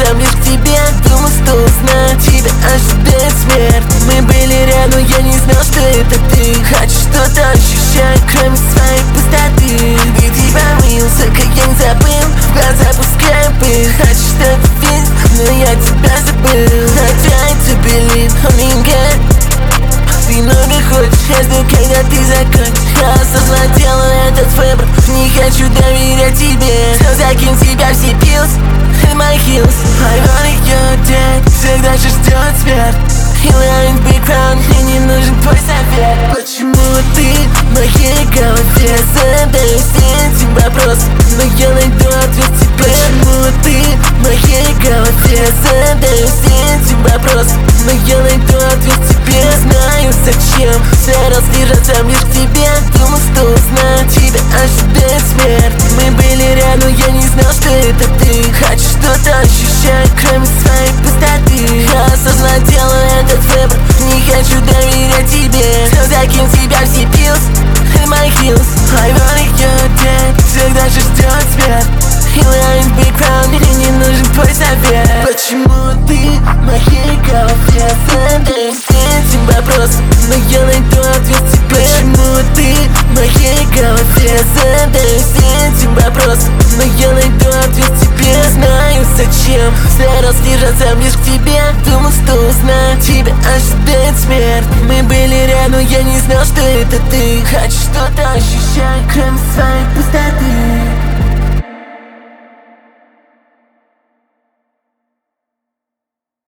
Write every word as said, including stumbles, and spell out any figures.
сам лишь к тебе. Думал, что узнаю, тебя ожидает смерть. Мы были рядом, я не знал, что это ты. Хочу что-то ощущать, кроме своей пустоты. Где помылся, как я не забыл, в глаза пускай пыль. Хочу что-то видеть, но я тебя забыл. I try to believe, only in God. Ты много хочешь, я жду, когда ты закончишь. Я осознанно делаю этот выбор, не хочу доверять тебе. Все, закинь тебя все pills in my heels. I wanna you dead, всегда же ждет смерть. И lying background, мне не нужен твой совет. Почему ты в моей голове? Задаю все эти вопросы, но я найду ответ в тебе. Почему ты в моей голове? Задаю все эти вопросы, но я найду ответ в тебе. Знаю зачем, старался держаться сам лишь к тебе. Думал, что узнаю, тебя ожидает смерть. Мы были рядом, я не знал, что это ты. Хочу что-то ощущать, кроме своей пустоты. Я осознанно делаю этот выбор, не хочу доверять тебе. Все, закинь тебя все pills in my heels. I wanna you dead, всегда же ждет смерть. И lying background, мне не нужен твой совет. Почему ты в моей голове? Задаю все эти вопросы, но я найду ответ в тебе. Почему ты в моей голове? Задаю все эти вопросы, но я найду ответ в тебе. Знаю зачем, старался держаться сам лишь к тебе. Думал, что узнаю, тебя ожидает смерть. Мы были рядом, я не знал, что это ты. Хочу что-то ощущать, кроме своей пустоты.